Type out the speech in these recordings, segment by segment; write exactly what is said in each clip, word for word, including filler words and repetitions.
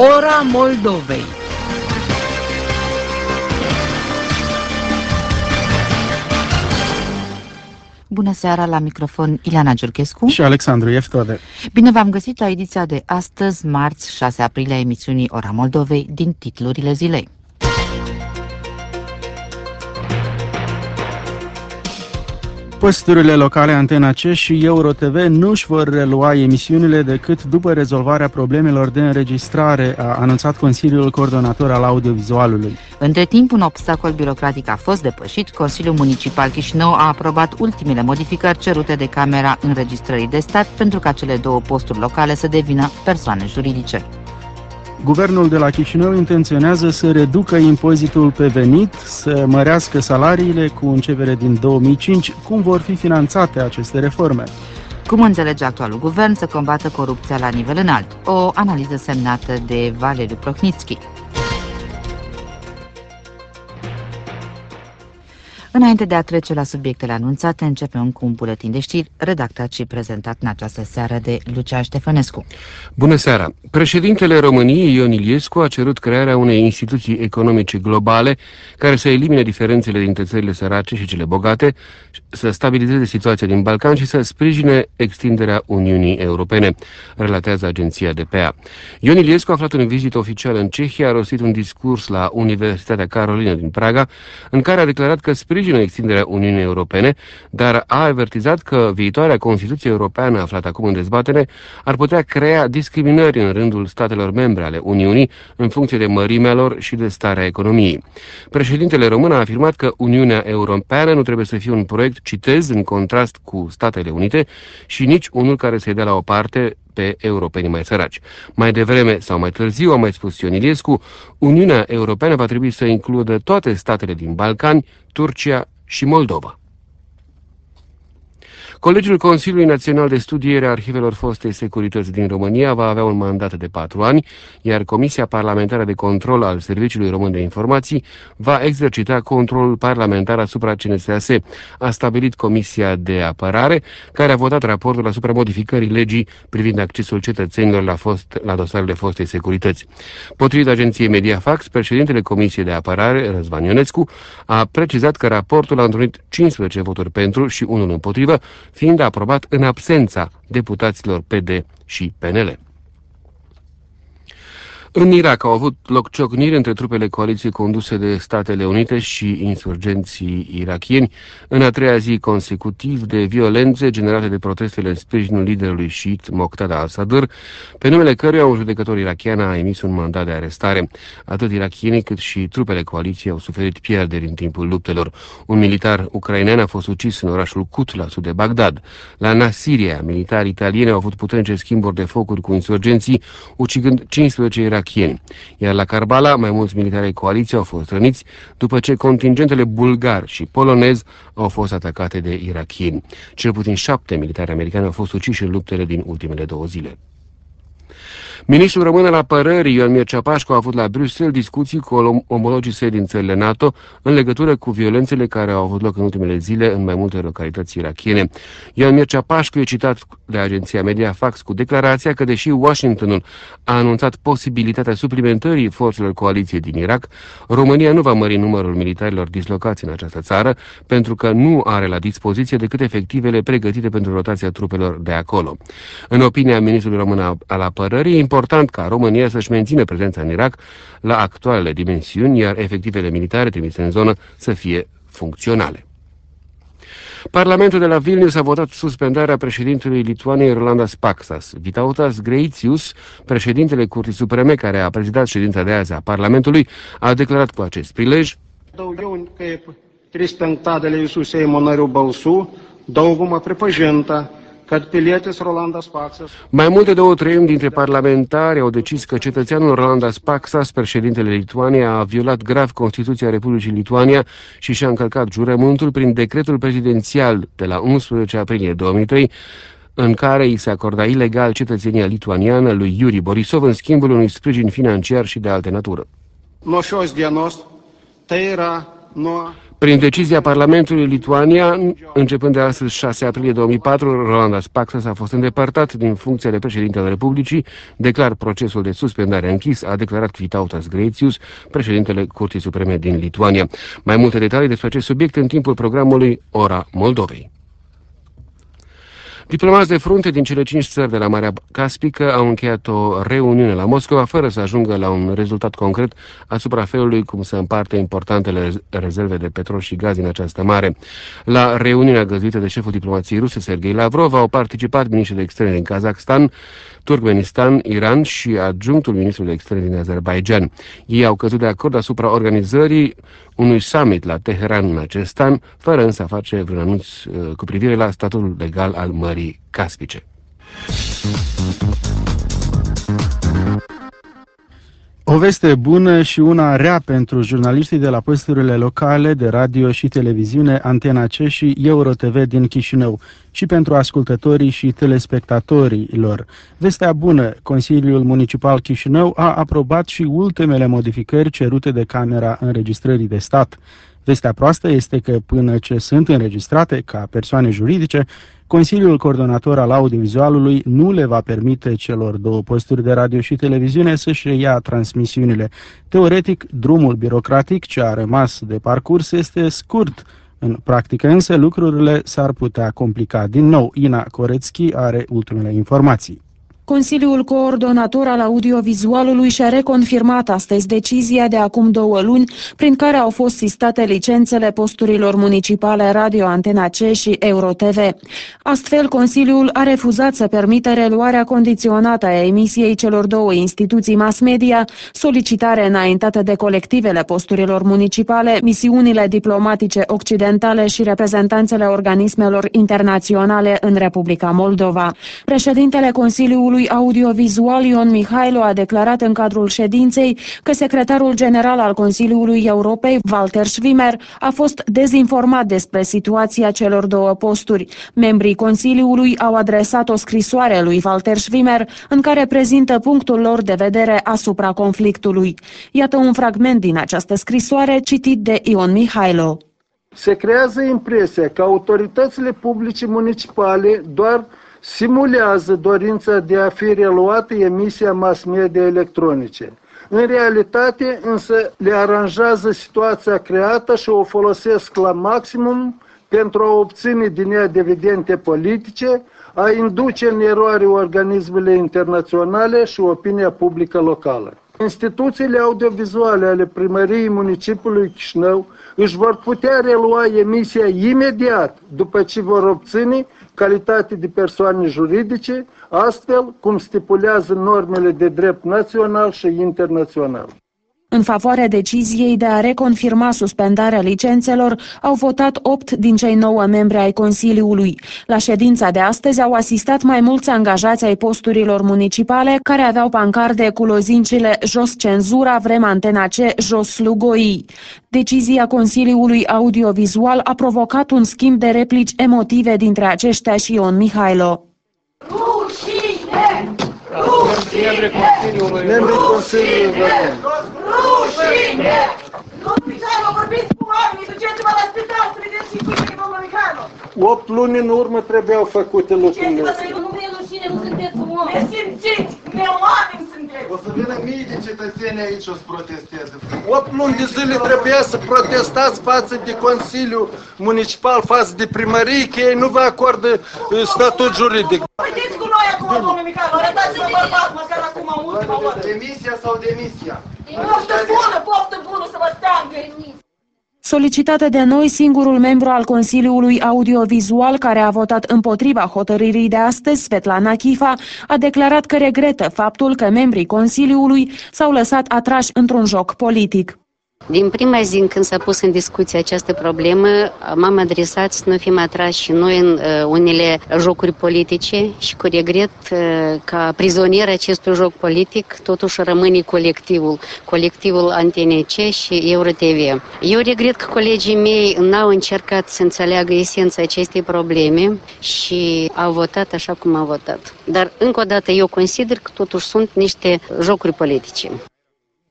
Ora Moldovei. Bună seara, la microfon Ileana Giurchescu și Alexandru Eftode. Bine v-am găsit la ediția de astăzi, marți, șase aprilie, a emisiunii Ora Moldovei, din titlurile zilei. Posturile locale Antena C și EuroTV nu își vor relua emisiunile decât după rezolvarea problemelor de înregistrare, a anunțat Consiliul Coordonator al Audiovizualului. Între timp, un obstacol birocratic a fost depășit. Consiliul Municipal Chișinău a aprobat ultimele modificări cerute de Camera Înregistrării de Stat pentru ca cele două posturi locale să devină persoane juridice. Guvernul de la Chișinău intenționează să reducă impozitul pe venit, să mărească salariile cu începere din două mii cinci. Cum vor fi finanțate aceste reforme? Cum înțelege actualul guvern să combată corupția la nivel înalt? O analiză semnată de Valeriu Prohnitski. Înainte de a trece la subiectele anunțate, începem cu un buletin de știri redactat și prezentat în această seară de Lucian Ștefănescu. Bună seara! Președintele României, Ion Iliescu, a cerut crearea unei instituții economice globale care să elimine diferențele dintre țările sărace și cele bogate, să stabilizeze situația din Balcan și să sprijine extinderea Uniunii Europene, relatează agenția D P A. Ion Iliescu a aflat în vizită oficială în Cehia, a rostit un discurs la Universitatea Carolină din Praga, în care a declarat că sprijină extinderea Uniunii Europene, dar a avertizat că viitoarea Constituție Europeană aflată acum în dezbatere ar putea crea discriminări în rândul statelor membre ale Uniunii în funcție de mărimea lor și de starea economiei. Președintele român a afirmat că Uniunea Europeană nu trebuie să fie un proiect, citez, în contrast cu Statele Unite și nici unul care să-i dea la o parte pe europenii mai săraci. Mai devreme sau mai târziu, a mai spus Ion Iliescu, Uniunea Europeană va trebui să includă toate statele din Balcani, Turcia și Moldova. Colegiul Consiliului Național de Studiere a Arhivelor Fostei Securități din România va avea un mandat de patru ani, iar Comisia Parlamentară de Control al Serviciului Român de Informații va exercita controlul parlamentar asupra C N S A S, a stabilit Comisia de Apărare, care a votat raportul asupra modificării legii privind accesul cetățenilor la, fost, la dosarele Fostei Securități. Potrivit agenției Mediafax, președintele Comisiei de Apărare, Răzvan Ionescu, a precizat că raportul a întrunit cincisprezece voturi pentru și unul împotrivă, fiind aprobat în absența deputaților P D și P N L. În Irak au avut loc ciocniri între trupele coaliției conduse de Statele Unite și insurgenții irakieni, în a treia zi consecutiv de violențe generate de protestele în sprijinul liderului șiit Moqtada al-Sadr, pe numele căruia un judecător irakian a emis un mandat de arestare. Atât irakienii cât și trupele coaliției au suferit pierderi în timpul luptelor. Un militar ucrainean a fost ucis în orașul Kut, la sud de Bagdad. La Nasiria, militari italieni au avut puternice schimburi de focuri cu insurgenții, ucigând cincisprezece irakieni. Iar la Karbala, mai mulți militari ai coaliției au fost răniți după ce contingentele bulgar și polonez au fost atacate de irakieni. Cel puțin șapte militari americani au fost uciși în luptele din ultimele două zile. Ministrul român al apărării, Ioan Mircea Pașcu, a avut la Bruxelles discuții cu omologii săi din țările NATO în legătură cu violențele care au avut loc în ultimele zile în mai multe localități irakiene. Ioan Mircea Pașcu e citat de agenția Mediafax cu declarația că, deși Washingtonul a anunțat posibilitatea suplimentării forțelor coaliției din Irak, România nu va mări numărul militarilor dislocați în această țară, pentru că nu are la dispoziție decât efectivele pregătite pentru rotația trupelor de acolo. În opinia ministrului român al apărării, e important ca România să-și mențină prezența în Irak la actualele dimensiuni, iar efectivele militare trimise în zonă să fie funcționale. Parlamentul de la Vilnius a votat suspendarea președintelui Lituaniei Rolandas Paksas. Vytautas Gricius, președintele Curții Supreme, care a prezidat ședința de azi a Parlamentului, a declarat cu acest prilej: Daugiau kaip trys penktadaliai visų Seimo narių balsų dauguma pripažinta kad pilietis Rolandas Paksas. Mai mult de două treimi dintre parlamentari au decis că cetățeanul Rolandas Paksas, președintele Lituaniei, a violat grav Constituția Republicii Lituania și și-a încălcat jurământul prin decretul prezidențial de la unsprezece aprilie două mii trei, în care îi se acorda ilegal cetățenia lituaniană lui Iuri Borisov în schimbul unui sprijin financiar și de altă natură. Nuo šios dienos tai yra nuo Prin decizia Parlamentului Lituania, începând de astăzi șase aprilie două mii patru, Rolandas Paksas a fost îndepărtat din funcția de președinte al Republicii, declar procesul de suspendare închis, a declarat Vytautas Gricius, președintele Curții Supreme din Lituania. Mai multe detalii despre acest subiect în timpul programului Ora Moldovei. Diplomați de frunte din cele cinci țări de la Marea Caspică au încheiat o reuniune la Moscova fără să ajungă la un rezultat concret asupra felului cum se împarte importantele rezerve de petrol și gaz din această mare. La reuniunea găzduită de șeful diplomației ruse, Sergei Lavrov, au participat miniștrii de externe din Kazakhstan, Turkmenistan, Iran și adjunctul ministrului de externe din Azerbaidjan. Ei au căzut de acord asupra organizării unui summit la Teheran în acest an, fără însă a face vreun anunț uh, cu privire la statutul legal al Mării Caspice. O veste bună și una rea pentru jurnaliștii de la posturile locale de radio și televiziune Antena C și EuroTV din Chișinău și pentru ascultătorii și telespectatorii lor. Vestea bună, Consiliul Municipal Chișinău a aprobat și ultimele modificări cerute de Camera Înregistrării de Stat. Vestea proastă este că până ce sunt înregistrate ca persoane juridice, Consiliul Coordonator al Audiovizualului nu le va permite celor două posturi de radio și televiziune să-și reia transmisiunile. Teoretic, drumul birocratic ce a rămas de parcurs este scurt. În practică însă lucrurile s-ar putea complica. Din nou, Ina Corețchi are ultimele informații. Consiliul Coordonator al Audiovizualului și-a reconfirmat astăzi decizia de acum două luni prin care au fost sistate licențele posturilor municipale Radio Antena C și EuroTV. Astfel, Consiliul a refuzat să permită reluarea condiționată a emisiei celor două instituții mass media, solicitare înaintată de colectivele posturilor municipale, misiunile diplomatice occidentale și reprezentanțele organismelor internaționale în Republica Moldova. Președintele Consiliului Audiovizual Ion Mihailo a declarat în cadrul ședinței că secretarul general al Consiliului Europei, Walter Schwimmer, a fost dezinformat despre situația celor două posturi. Membrii Consiliului au adresat o scrisoare lui Walter Schwimmer în care prezintă punctul lor de vedere asupra conflictului. Iată un fragment din această scrisoare citit de Ion Mihailo. Se creează impresia că autoritățile publice municipale doar simulează dorința de a fi reluată emisia mass media electronice. În realitate, însă, le aranjează situația creată și o folosesc la maximum pentru a obține din ea dividende politice, a induce în eroare organismele internaționale și opinia publică locală. Instituțiile audiovizuale ale primăriei municipiului Chișinău își vor putea relua emisia imediat după ce vor obține calitate de persoane juridice, astfel cum stipulează normele de drept național și internațional. În favoarea deciziei de a reconfirma suspendarea licențelor au votat opt din cei nouă membri ai Consiliului. La ședința de astăzi au asistat mai mulți angajați ai posturilor municipale care aveau pancarde cu lozincile Jos cenzura, vrem Antena C, jos slugoii. Decizia Consiliului Audiovizual a provocat un schimb de replici emotive dintre aceștia și Ion Mihailo. Rușine! Rușine! Membrii Consiliului Rușine! Mihailo, vorbiți cu oamenii, duceți-vă la spital să vedeți și cu domnul Mihailo. Opt luni în urmă trebuiau făcute lucrurile astea. Nu e rușine, nu sunteți oameni. Ne simțiți, ne oameni sunteți. O să vină mii de cetățeni aici o să protesteze. Opt luni de zile trebuia să protestați față de Consiliul Municipal, față de primărie, că ei nu vă acordă statut juridic. Vedeți cu noi acum, domnul Mihailo, arătați-vă bărbat, măcar acum, ultima oră. Demisia sau demisia? Poftă bună, poftă bună să vă steangă. Solicitată de noi, singurul membru al Consiliului Audiovizual care a votat împotriva hotărârii de astăzi, Svetlana Chifa, a declarat că regretă faptul că membrii Consiliului s-au lăsat atrași într-un joc politic. Din prima zi când s-a pus în discuție această problemă, m-am adresat să nu fim atrași și noi în uh, unele jocuri politice și cu regret uh, ca prizonier acestui joc politic totuși rămâne colectivul, colectivul Antena C și EuroTV. Eu regret că colegii mei n-au încercat să înțeleagă esența acestei probleme și au votat așa cum au votat. Dar încă o dată eu consider că totuși sunt niște jocuri politice.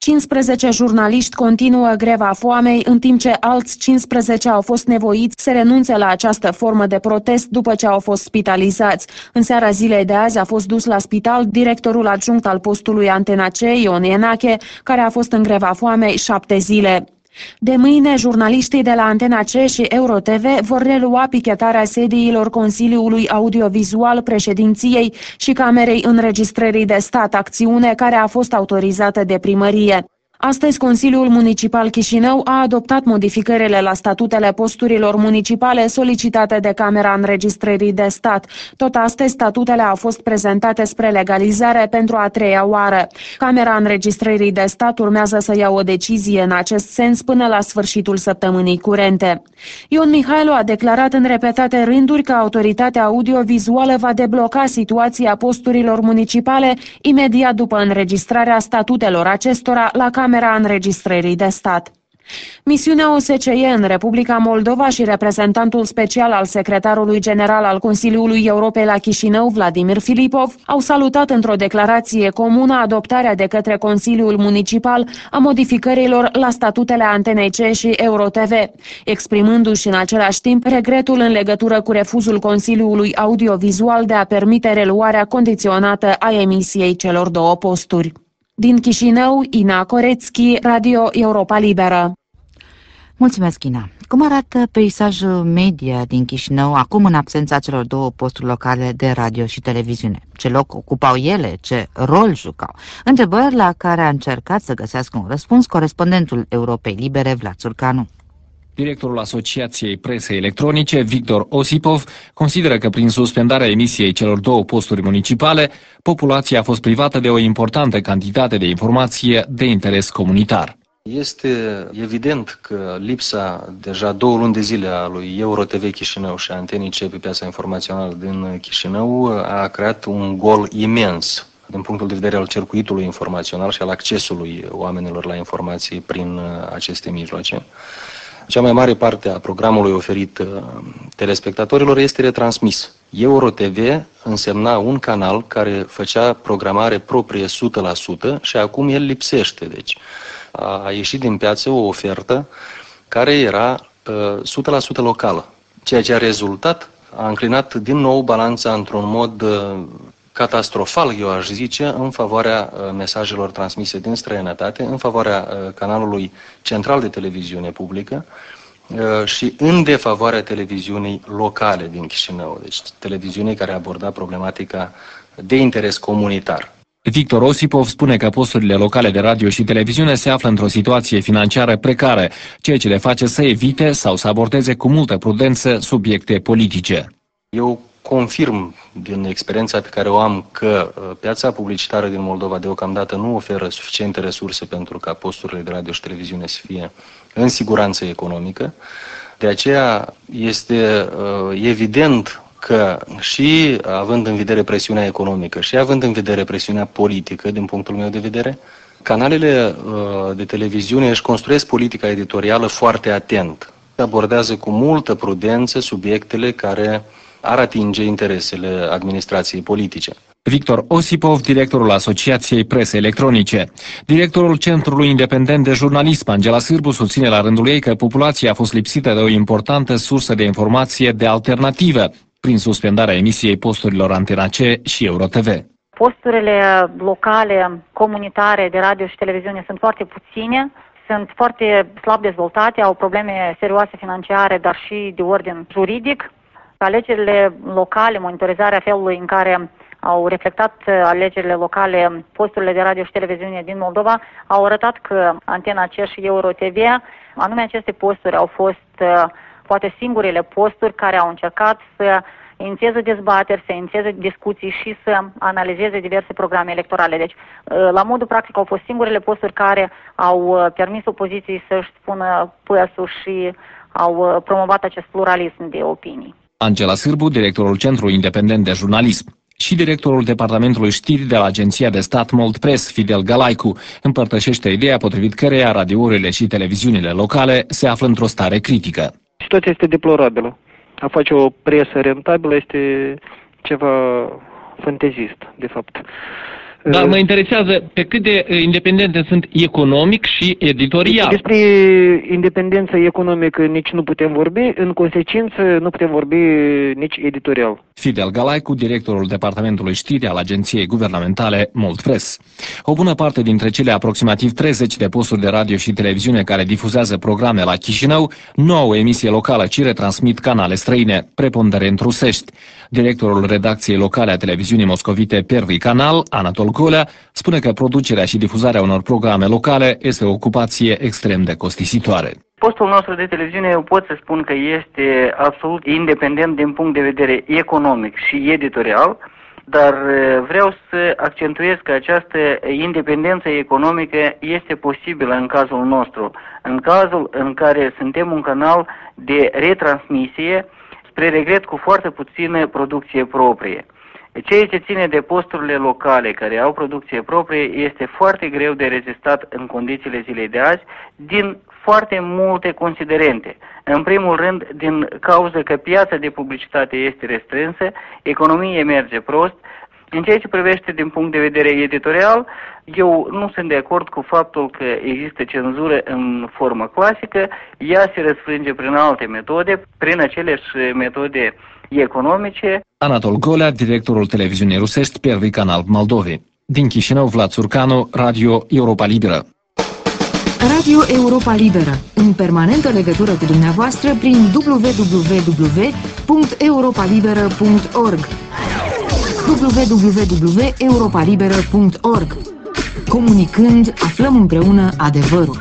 cincisprezece jurnaliști continuă greva foamei, în timp ce alți cincisprezece au fost nevoiți să renunțe la această formă de protest după ce au fost spitalizați. În seara zilei de azi a fost dus la spital directorul adjunct al postului Antena C, Ion Ienache, care a fost în greva foamei șapte zile. De mâine, jurnaliștii de la Antena C și EuroTV vor relua pichetarea sediilor Consiliului Audiovizual, Președinției și Camerei Înregistrării de Stat, acțiune care a fost autorizată de primărie. Astăzi, Consiliul Municipal Chișinău a adoptat modificările la statutele posturilor municipale solicitate de Camera Înregistrării de Stat. Tot astăzi, statutele au fost prezentate spre legalizare pentru a treia oară. Camera Înregistrării de Stat urmează să ia o decizie în acest sens până la sfârșitul săptămânii curente. Ion Mihailu a declarat în repetate rânduri că autoritatea audiovizuală va debloca situația posturilor municipale imediat după înregistrarea statutelor acestora la Camera Camera Înregistrării de Stat. Misiunea O S C E în Republica Moldova și reprezentantul special al secretarului general al Consiliului Europei la Chișinău, Vladimir Filipov, au salutat într-o declarație comună adoptarea de către Consiliul Municipal a modificărilor la statutele Antenei C și EuroTV, exprimându-și în același timp regretul în legătură cu refuzul Consiliului Audiovizual de a permite reluarea condiționată a emisiei celor două posturi. Din Chișinău, Ina Corețchi, Radio Europa Liberă. Mulțumesc, Ina. Cum arată peisajul media din Chișinău acum în absența celor două posturi locale de radio și televiziune? Ce loc ocupau ele? Ce rol jucau? Întrebări la care a încercat să găsească un răspuns corespondentul Europei Libere, Vlad Țurcanu. Directorul Asociației Presei Electronice, Victor Osipov, consideră că prin suspendarea emisiei celor două posturi municipale, populația a fost privată de o importantă cantitate de informație de interes comunitar. Este evident că lipsa deja două luni de zile a lui EuroTV Chișinău și a Antenei C pe piața informațională din Chișinău a creat un gol imens din punctul de vedere al circuitului informațional și al accesului oamenilor la informații prin aceste mijloace. Cea mai mare parte a programului oferit telespectatorilor este retransmis. EuroTV însemna un canal care făcea programare proprie o sută la sută și acum el lipsește. Deci a ieșit din piață o ofertă care era o sută la sută locală. Ceea ce a rezultat, a înclinat din nou balanța într-un mod catastrofal, eu aș zice, în favoarea mesajelor transmise din străinătate, în favoarea canalului central de televiziune publică și în defavoarea televiziunii locale din Chișinău, deci televiziunii care aborda problematica de interes comunitar. Victor Osipov spune că posturile locale de radio și televiziune se află într-o situație financiară precară, ceea ce le face să evite sau să abordeze cu multă prudență subiecte politice. Eu confirm din experiența pe care o am că piața publicitară din Moldova deocamdată nu oferă suficiente resurse pentru ca posturile de radio și televiziune să fie în siguranță economică. De aceea este uh, evident că și având în vedere presiunea economică și având în vedere presiunea politică, din punctul meu de vedere, canalele uh, de televiziune își construiesc politica editorială foarte atent. Abordează cu multă prudență subiectele care ar atinge interesele administrației politice. Victor Osipov, directorul Asociației Presei Electronice. Directorul Centrului Independent de Jurnalism, Angela Sârbu, susține la rândul ei că populația a fost lipsită de o importantă sursă de informație de alternativă prin suspendarea emisiei posturilor Antena C și EuroTV. Posturile locale, comunitare de radio și televiziune sunt foarte puține, sunt foarte slab dezvoltate, au probleme serioase financiare, dar și de ordin juridic. Alegerile locale, monitorizarea felului în care au reflectat alegerile locale posturile de radio și televiziune din Moldova, au arătat că Antena C și EuroTV, anume aceste posturi au fost poate singurele posturi care au încercat să inițieze dezbateri, să inițieze discuții și să analizeze diverse programe electorale. Deci, la modul practic, au fost singurele posturi care au permis opoziției să-și spună păsul și au promovat acest pluralism de opinii. Angela Sârbu, directorul Centrului Independent de Jurnalism, și directorul Departamentului Știri de la Agenția de Stat Moldpress, Fidel Galaicu, împărtășește ideea potrivit căreia radiourile și televiziunile locale se află într-o stare critică. Situația este deplorabilă. A face o presă rentabilă este ceva fantezist, de fapt. Dar mă interesează pe cât de independente sunt economic și editorial. Despre independență economică nici nu putem vorbi, în consecință nu putem vorbi nici editorial. Fidel Galaicu, directorul Departamentului Știri al agenției guvernamentale Moldpress. O bună parte dintre cele aproximativ treizeci de posturi de radio și televiziune care difuzează programe la Chișinău nu au emisie locală, ci retransmit canale străine, preponderent rusești. Directorul redacției locale a televiziunii moscovite Pervi Canal, Anatol Golea, spune că producerea și difuzarea unor programe locale este o ocupație extrem de costisitoare. Postul nostru de televiziune, eu pot să spun că este absolut independent din punct de vedere economic și editorial, dar vreau să accentuez că această independență economică este posibilă în cazul nostru, în cazul în care suntem un canal de retransmisie, spre regret cu foarte puțină producție proprie. Ceea ce ține de posturile locale care au producție proprie este foarte greu de rezistat în condițiile zilei de azi din foarte multe considerente. În primul rând, din cauza că piața de publicitate este restrânsă, economia merge prost. În ceea ce privește din punct de vedere editorial, eu nu sunt de acord cu faptul că există cenzură în formă clasică, ea se răsfrânge prin alte metode, prin aceleași metode economice. Anatol Golea, directorul televiziunii rusești Pervi Canal Moldovi. Din Chișinău, Vlad Surcanu, Radio Europa Liberă. Radio Europa Liberă, în permanentă legătură cu dumneavoastră prin w w w punct europa liberă punct org w w w punct europa liberă punct org. Comunicând, aflăm împreună adevărul.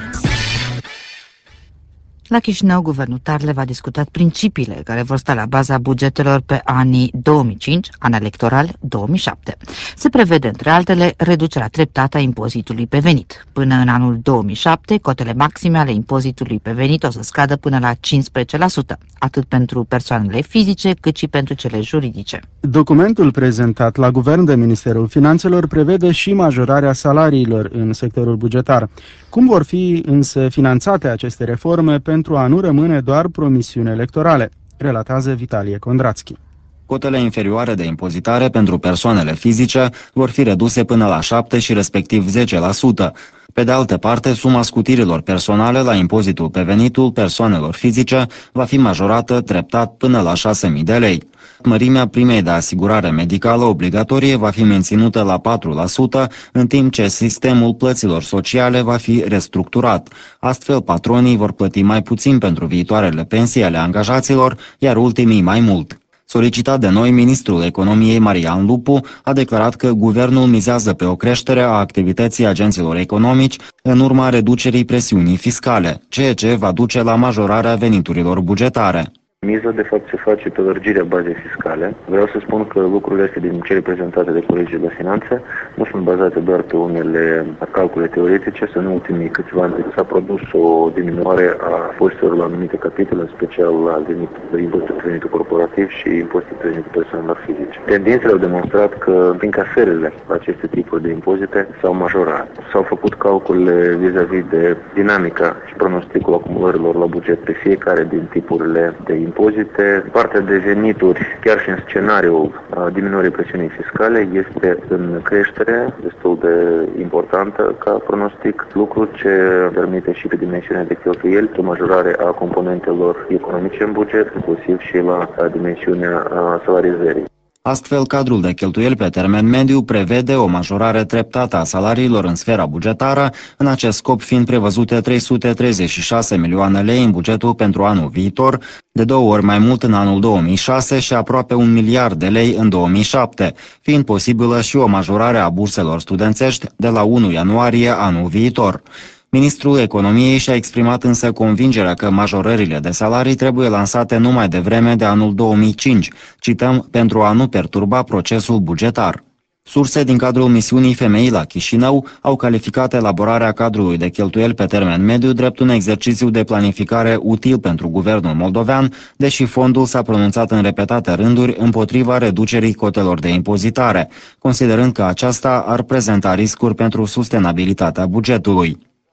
La Chișinău, guvernul Tarle va discuta principiile care vor sta la baza bugetelor pe anii două mii cinci, an electoral două mii șapte. Se prevede, între altele, reducerea treptată a impozitului pe venit. Până în anul două mii șapte, cotele maxime ale impozitului pe venit o să scadă până la cincisprezece la sută, atât pentru persoanele fizice, cât și pentru cele juridice. Documentul prezentat la guvern de Ministerul Finanțelor prevede și majorarea salariilor în sectorul bugetar. Cum vor fi însă finanțate aceste reforme pentru a nu rămâne doar promisiuni electorale? Relatează Vitalie Kondrațchi. Cotele inferioare de impozitare pentru persoanele fizice vor fi reduse până la șapte și respectiv zece la sută. Pe de altă parte, suma scutirilor personale la impozitul pe venitul persoanelor fizice va fi majorată treptat până la șase mii de lei. Mărimea primei de asigurare medicală obligatorie va fi menținută la patru la sută, în timp ce sistemul plăților sociale va fi restructurat. Astfel, patronii vor plăti mai puțin pentru viitoarele pensii ale angajaților, iar ultimii mai mult. Solicitat de noi, ministrul economiei Marian Lupu a declarat că guvernul mizează pe o creștere a activității agenților economici în urma reducerii presiunii fiscale, ceea ce va duce la majorarea veniturilor bugetare. Miza, de fapt, se face pe lărgirea bazei fiscale. Vreau să spun că lucrurile astea din cele prezentate de colegii de finanțe nu sunt bazate doar pe unele calcule teoretice, să în ultimii câțiva ani s-a produs o diminuare a impozitelor la anumite capitole, în special la venit, impozitul pe venitul corporativ și impozitul pe venitul persoanelor fizice. Tendințele au demonstrat că încasările la aceste tipuri de impozite s-au majorat. S-au făcut calcule vis-a-vis de dinamica și pronosticul acumulărilor la buget pe fiecare din tipurile de impozite. Partea de venituri, chiar și în scenariul diminuării presiunii fiscale, este în creștere destul de importantă ca pronostic, lucru ce permite și pe dimensiunea de cheltuieli o majorare a componentelor economice în buget, inclusiv și la dimensiunea salarizării. Astfel, cadrul de cheltuieli pe termen mediu prevede o majorare treptată a salariilor în sfera bugetară, în acest scop fiind prevăzute trei sute treizeci și șase milioane lei în bugetul pentru anul viitor, de două ori mai mult în anul două mii șase și aproape un miliard de lei în două mii șapte, fiind posibilă și o majorare a burselor studențești de la unu ianuarie anul viitor. Ministrul Economiei și-a exprimat însă convingerea că majorările de salarii trebuie lansate numai devreme de anul două mii cinci, cităm, pentru a nu perturba procesul bugetar. Surse din cadrul misiunii Femei la Chișinău au calificat elaborarea cadrului de cheltuieli pe termen mediu drept un exercițiu de planificare util pentru guvernul moldovean, deși fondul s-a pronunțat în repetate rânduri împotriva reducerii cotelor de impozitare, considerând că aceasta ar prezenta riscuri pentru sustenabilitatea bugetului.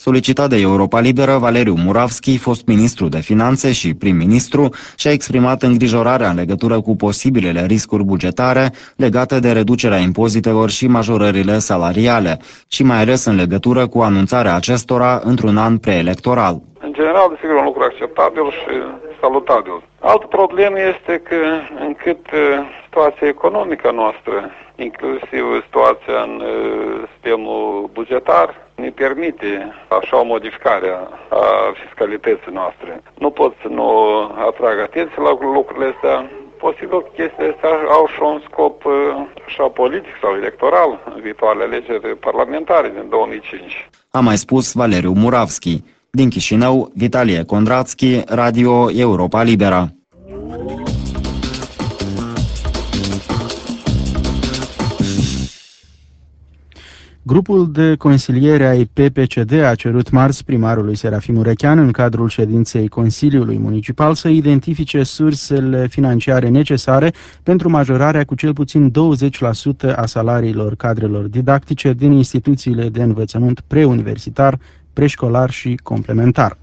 Solicitat de Europa Liberă, Valeriu Muravski, fost ministru de finanțe și prim-ministru, și-a exprimat îngrijorarea în legătură cu posibilele riscuri bugetare legate de reducerea impozitelor și majorările salariale, și mai ales în legătură cu anunțarea acestora într-un an preelectoral. În general, desigur, un lucru acceptabil și salutabil. Altă problemă este că, încât situația economică noastră, inclusiv situația în sistemul bugetar, ne permite așa o modificare a fiscalității noastre. Nu pot să nu atrag atenție la lucrurile astea. Posibil că chestiile astea au și un scop așa politic sau electoral în viitoarele alegeri parlamentare din două mii cinci. A mai spus Valeriu Muravski. Din Chișinău, Vitalie Condrațchi, Radio Europa Liberă. Grupul de consiliere ai P P C D a cerut marți primarului Serafim Urechean, în cadrul ședinței Consiliului Municipal, să identifice sursele financiare necesare pentru majorarea cu cel puțin douăzeci la sută a salariilor cadrelor didactice din instituțiile de învățământ preuniversitar, preșcolar și complementar.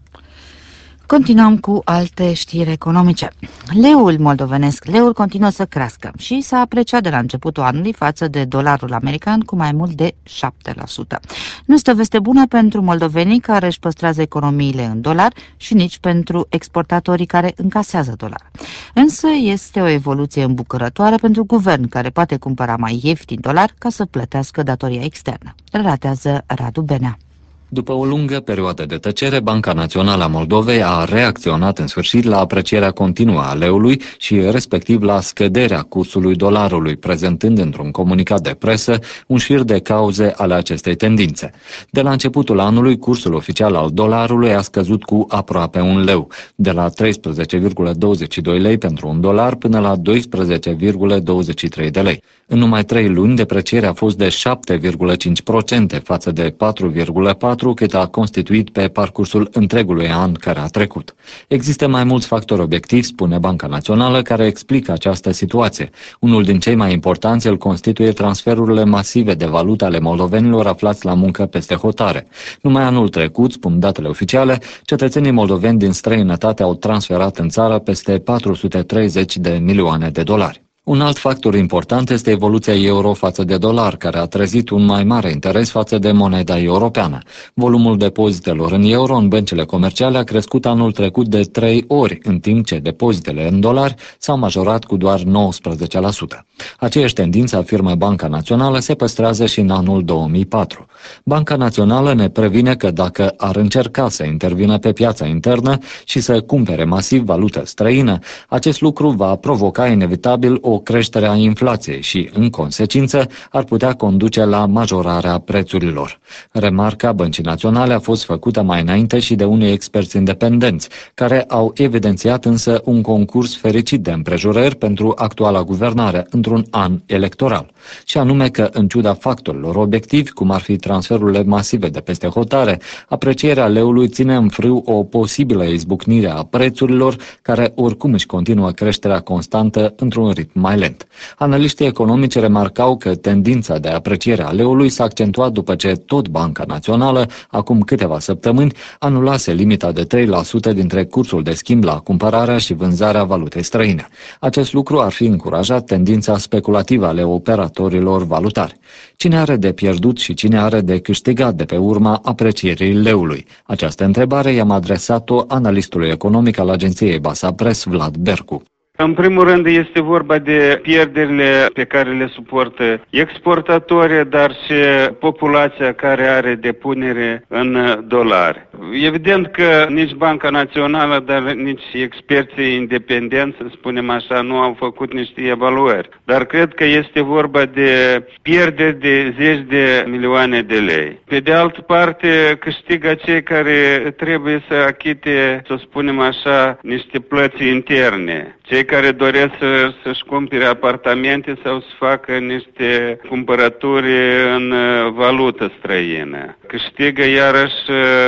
Continuăm cu alte știri economice. Leul moldovenesc, leul continuă să crească și s-a apreciat de la începutul anului față de dolarul american cu mai mult de șapte la sută. Nu este o veste bună pentru moldovenii care își păstrează economiile în dolar și nici pentru exportatorii care încasează dolar. Însă este o evoluție îmbucurătoare pentru guvern, care poate cumpăra mai ieftin dolar ca să plătească datoria externă. Relatează Radu Benea. După o lungă perioadă de tăcere, Banca Națională a Moldovei a reacționat în sfârșit la aprecierea continuă a leului și respectiv la scăderea cursului dolarului, prezentând într-un comunicat de presă un șir de cauze ale acestei tendințe. De la începutul anului, cursul oficial al dolarului a scăzut cu aproape un leu, de la treisprezece virgulă douăzeci și doi lei pentru un dolar până la doisprezece virgulă douăzeci și trei de lei. În numai trei luni, deprecierea a fost de șapte virgulă cinci la sută față de patru virgulă patru la sută cât a constituit pe parcursul întregului an care a trecut. Există mai mulți factori obiectivi, spune Banca Națională, care explică această situație. Unul din cei mai importanți îl constituie transferurile masive de valută ale moldovenilor aflați la muncă peste hotare. Numai anul trecut, spun datele oficiale, cetățenii moldoveni din străinătate au transferat în țară peste patru sute treizeci de milioane de dolari. Un alt factor important este evoluția euro față de dolar, care a trezit un mai mare interes față de moneda europeană. Volumul depozitelor în euro în băncile comerciale a crescut anul trecut de trei ori, în timp ce depozitele în dolari s-au majorat cu doar nouăsprezece la sută. Aceeași tendință, afirmă Banca Națională, se păstrează și în anul două mii patru. Banca Națională ne previne că dacă ar încerca să intervină pe piața internă și să cumpere masiv valută străină, acest lucru va provoca inevitabil o creștere a inflației și, în consecință, ar putea conduce la majorarea prețurilor. Remarca Băncii Naționale a fost făcută mai înainte și de unii experți independenți, care au evidențiat însă un concurs fericit de împrejurări pentru actuala guvernare într-un an electoral, și anume că, în ciuda factorilor obiectivi, cum ar fi transferurile masive de peste hotare, aprecierea leului ține în frâu o posibilă izbucnire a prețurilor, care oricum își continuă creșterea constantă într-un ritm mai lent. Analiștii economici remarcau că tendința de apreciere a leului s-a accentuat după ce tot Banca Națională, acum câteva săptămâni, anulase limita de trei la sută dintre cursul de schimb la cumpărarea și vânzarea valutei străine. Acest lucru ar fi încurajat tendința speculativă ale operatorilor valutari. Cine are de pierdut și cine are de câștigat de pe urma aprecierii leului? Această întrebare i-am adresat-o analistului economic al agenției Basa Press, Vlad Bercu. În primul rând este vorba de pierderile pe care le suportă exportatorii, dar și populația care are depunere în dolari. Evident că nici Banca Națională, dar nici experții independenți, să spunem așa, nu au făcut niște evaluări. Dar cred că este vorba de pierderi de zeci de milioane de lei. Pe de altă parte, câștigă cei care trebuie să achite, să spunem așa, niște plăți interne. Cei care doresc să, să-și cumpere apartamente sau să facă niște cumpărături în valută străină. Câștigă iarăși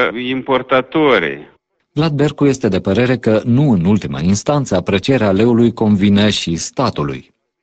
importatorii. Vlad Bercu este de părere că nu în ultima instanță aprecierea leului convine și statului.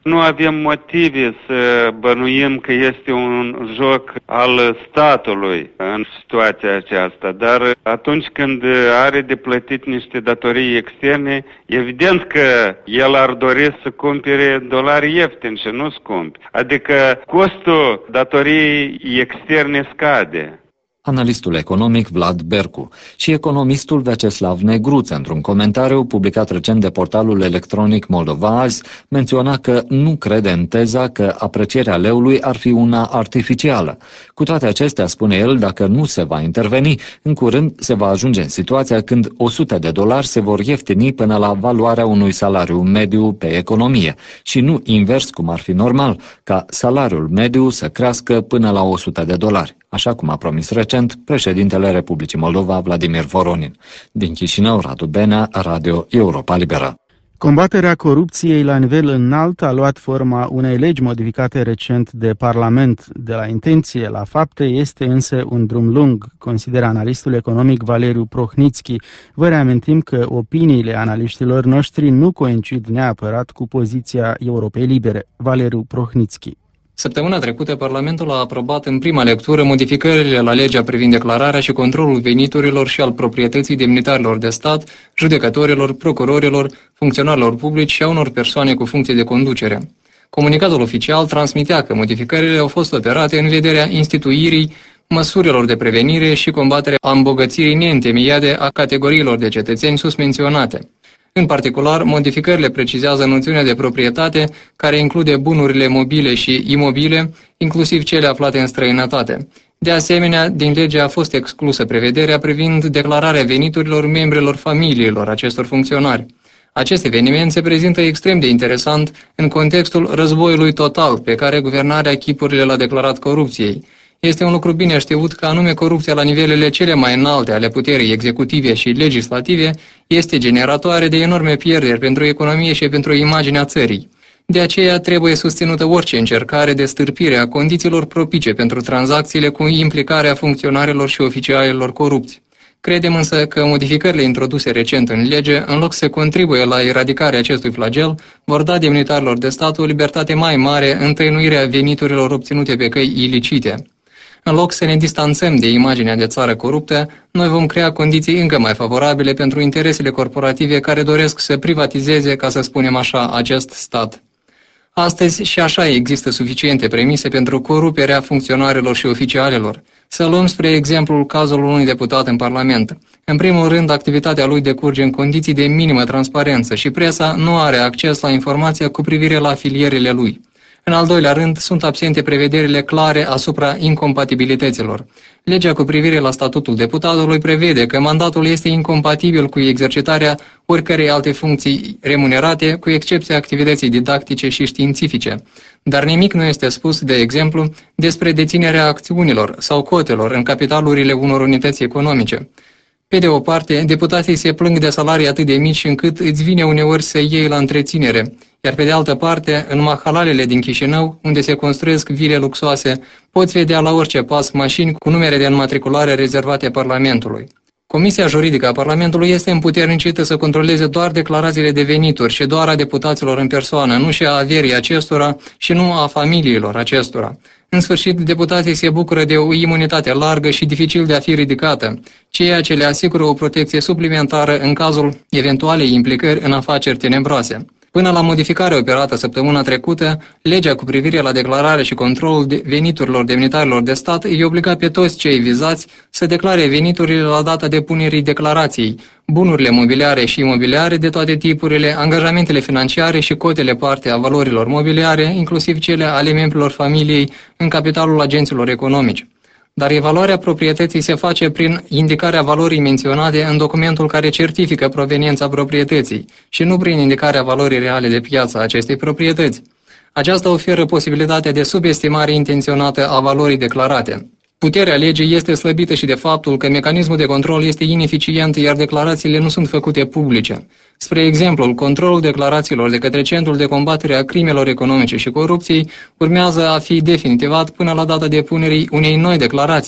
Nu avem motive să bănuim că este un joc al statului în situația aceasta, dar atunci când are de plătit niște datorii externe, evident că el ar dori să cumpere dolari ieftini și nu scumpi. Adică costul datoriei externe scade. Analistul economic Vlad Bercu și economistul Vyacheslav Negruță, într-un comentariu publicat recent de portalul electronic Moldova Azi, menționa că nu crede în teza că aprecierea leului ar fi una artificială. Cu toate acestea, spune el, dacă nu se va interveni, în curând se va ajunge în situația când o sută de dolari se vor ieftini până la valoarea unui salariu mediu pe economie și nu invers cum ar fi normal, ca salariul mediu să crească până la o sută de dolari, așa cum a promis recent președintele Republicii Moldova, Vladimir Voronin. Din Chișinău, Radu Benea, Radio Europa Liberă. Combaterea corupției la nivel înalt a luat forma unei legi modificate recent de Parlament. De la intenție la fapte este însă un drum lung, consideră analistul economic Valeriu Prohnitski. Vă reamintim că opiniile analiștilor noștri nu coincid neapărat cu poziția Europei Libere. Valeriu Prohnitski. Săptămâna trecută, Parlamentul a aprobat în prima lectură modificările la legea privind declararea și controlul veniturilor și al proprietății demnitarilor de stat, judecătorilor, procurorilor, funcționarilor publici și a unor persoane cu funcție de conducere. Comunicatul oficial transmitea că modificările au fost operate în vederea instituirii măsurilor de prevenire și combatere a îmbogățirii neîntemeiate a categoriilor de cetățeni susmenționate. În particular, modificările precizează noțiunea de proprietate, care include bunurile mobile și imobile, inclusiv cele aflate în străinătate. De asemenea, din lege a fost exclusă prevederea privind declararea veniturilor membrilor familiilor acestor funcționari. Acest eveniment se prezintă extrem de interesant în contextul războiului total pe care guvernarea chipurile l-a declarat corupției. Este un lucru bine știut că anume corupția la nivelele cele mai înalte ale puterii executive și legislative este generatoare de enorme pierderi pentru economie și pentru imaginea țării. De aceea trebuie susținută orice încercare de stârpire a condițiilor propice pentru tranzacțiile cu implicarea funcționarilor și oficialilor corupți. Credem însă că modificările introduse recent în lege, în loc să contribuie la eradicarea acestui flagel, vor da demnitarilor de stat o libertate mai mare în tăinuirea veniturilor obținute pe căi ilicite. În loc să ne distanțăm de imaginea de țară coruptă, noi vom crea condiții încă mai favorabile pentru interesele corporative care doresc să privatizeze, ca să spunem așa, acest stat. Astăzi și așa există suficiente premise pentru coruperea funcționarilor și oficialilor. Să luăm spre exemplu cazul unui deputat în Parlament. În primul rând, activitatea lui decurge în condiții de minimă transparență și presa nu are acces la informația cu privire la afilierile lui. În al doilea rând, sunt absente prevederile clare asupra incompatibilităților. Legea cu privire la statutul deputatului prevede că mandatul este incompatibil cu exercitarea oricărei alte funcții remunerate, cu excepția activității didactice și științifice. Dar nimic nu este spus, de exemplu, despre deținerea acțiunilor sau cotelor în capitalurile unor unități economice. Pe de o parte, deputații se plâng de salarii atât de mici încât îți vine uneori să iei la întreținere, iar pe de altă parte, în mahalalele din Chișinău, unde se construiesc vile luxoase, poți vedea la orice pas mașini cu numere de înmatriculare rezervate Parlamentului. Comisia juridică a Parlamentului este împuternicită să controleze doar declarațiile de venituri și doar a deputaților în persoană, nu și a averii acestora și nu a familiilor acestora. În sfârșit, deputații se bucură de o imunitate largă și dificil de a fi ridicată, ceea ce le asigură o protecție suplimentară în cazul eventualei implicări în afaceri tenebroase. Până la modificarea operată săptămâna trecută, legea cu privire la declarare și controlul de veniturilor demnitarilor de stat îi obliga pe toți cei vizați să declare veniturile la data depunerii declarației, bunurile mobiliare și imobiliare de toate tipurile, angajamentele financiare și cotele parte a valorilor mobiliare, inclusiv cele ale membrilor familiei în capitalul agenților economici. Dar evaluarea proprietății se face prin indicarea valorii menționate în documentul care certifică proveniența proprietății și nu prin indicarea valorii reale de piață a acestei proprietăți. Aceasta oferă posibilitatea de subestimare intenționată a valorii declarate. Puterea legii este slăbită și de faptul că mecanismul de control este ineficient, iar declarațiile nu sunt făcute publice. Spre exemplu, controlul declarațiilor de către Centrul de Combatere a Crimelor Economice și Corupției urmează a fi definitivat până la data depunerii unei noi declarații.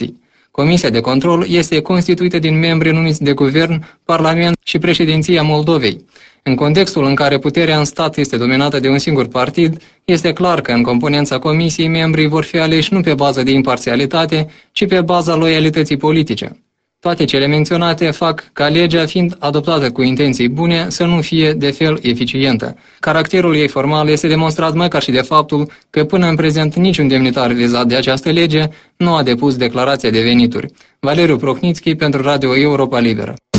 Comisia de control este constituită din membri numiți de guvern, parlament și președinția Moldovei. În contextul în care puterea în stat este dominată de un singur partid, este clar că în componența comisiei membrii vor fi aleși nu pe bază de imparțialitate, ci pe baza loialității politice. Toate cele menționate fac ca legea, fiind adoptată cu intenții bune, să nu fie de fel eficientă. Caracterul ei formal este demonstrat măcar și de faptul că până în prezent niciun demnitar vizat de această lege nu a depus declarația de venituri. Valeriu Prohnitski pentru Radio Europa Liberă.